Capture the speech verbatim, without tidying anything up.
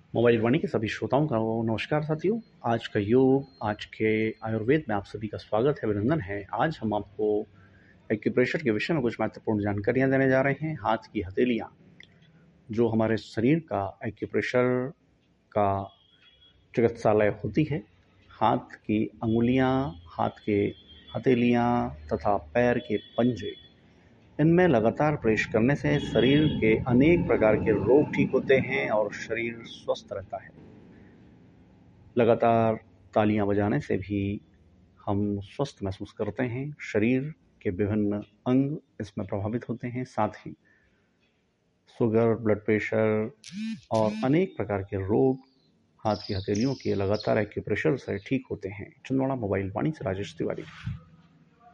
Mobile वाणी के सभी श्रोताओं का नमस्कार साथियों। आज का योग, आज के आयुर्वेद में आप सभी का स्वागत है, अभिनंदन है। आज हम आपको एक्यूप्रेशर के विषय में कुछ महत्वपूर्ण जानकारियां देने जा रहे हैं। हाथ की हथेलियां जो हमारे शरीर का एक्यूप्रेशर का चिकित्सालय होती है। हाथ की अंगुलियां, हाथ के हथेलियां तथा पैर के पंजे, इनमें लगातार प्रेस करने से शरीर के अनेक प्रकार के रोग ठीक होते हैं और शरीर स्वस्थ रहता है। लगातार तालियां बजाने से भी हम स्वस्थ महसूस करते हैं। शरीर के विभिन्न अंग इसमें प्रभावित होते हैं। साथ ही शुगर, ब्लड प्रेशर और अनेक प्रकार के रोग हाथ की हथेलियों के लगातार एक्यूप्रेशर से ठीक होते हैं। छिंदवाड़ा मोबाइल वाणी से राजेश तिवारी।